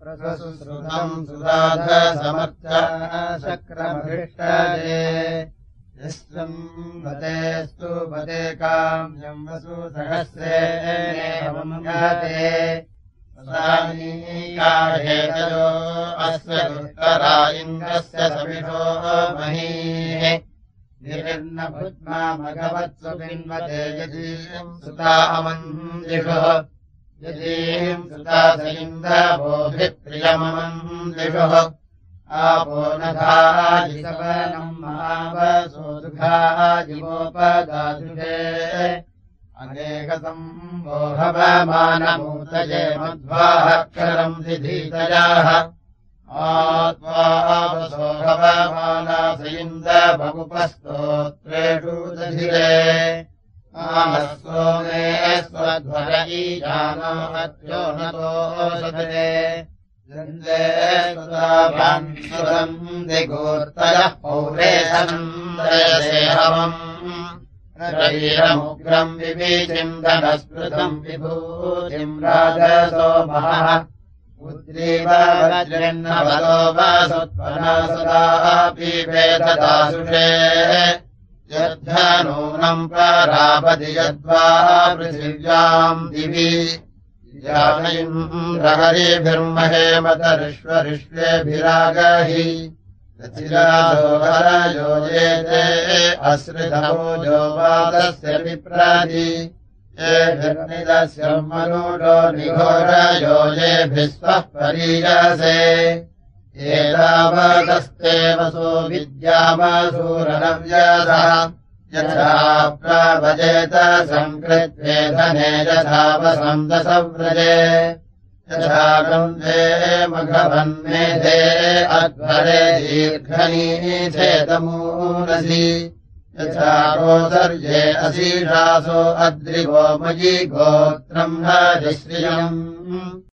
प्रसुश्रुतम् सुराधसमर्च शक्रमभिष्टजे यस्त्वम् वतेस्तु वते काम्यम् वसु सहस्रेणेवम् याते सानीकाहेतयो अस्य दुष्करा इन्द्रस्य सविषो महीः निरिर्न भुज्मा भगवत्सु पिन्वते यदीम् सुता अमन्दिषुः यदीम् सुता स इन्द्रवोभिप्रियममन्दिषुः आपो नधाजिसवनम् महावसो दुःखाजिवोपदातुषे अनेकतम् मोहवमानमूतये मध्वाक्षरम् दिधीतयाः आत्वावसो हवमानास इन्द्रभगुपस्तोत्रेषु दधिरे आमस्वो मे स्वध्वरयीजानो अत्यो नतोषधे जन्दे सुताभान्सुरम् दिगोर्तयः पौरेशनम् दयसेहवम् रवीरमुग्रम् विभीतिम् धनस्पृतम् विभूतिम् राजसो महः उद्रीव वज्रन्नवलो वसुत्पना सदापि वेददासुषे यद्धनूनम् परापति यद्वा पृथिव्याम् दिवि जानयिन्द्रहरिभिर्महेमतरिष्वरिष्वेभिरागहि रचिरादो येते अश्रितमोजो वादस्य विप्रादि येभिर्निदस्य मनुडो निघोरयो येभिः स्वः परीयसे एतावदस्ते वसो विद्यामसूरनव्यसः यथा प्रवजेत सङ्कृत्वे धने यथा वसन्तसव्रजे यथा गन्धे मघवन्मेधे अध्वरे दीर्घनीथेतमूनसि यथा गोसर्ये असीषासो अद्रिवो मयि गोत्रम् हरिश्रियम्